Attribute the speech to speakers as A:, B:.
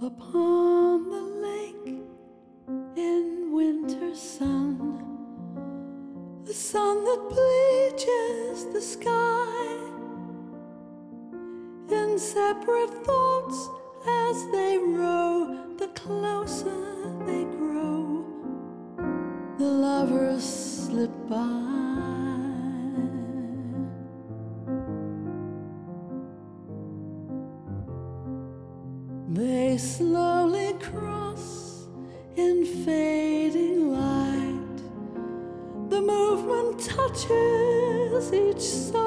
A: Upon the lake in winter sun, the sun that bleaches the sky, in separate thoughts as they row, the closer they grow, the lovers slip by. They slowly cross in fading light. The movement touches each side.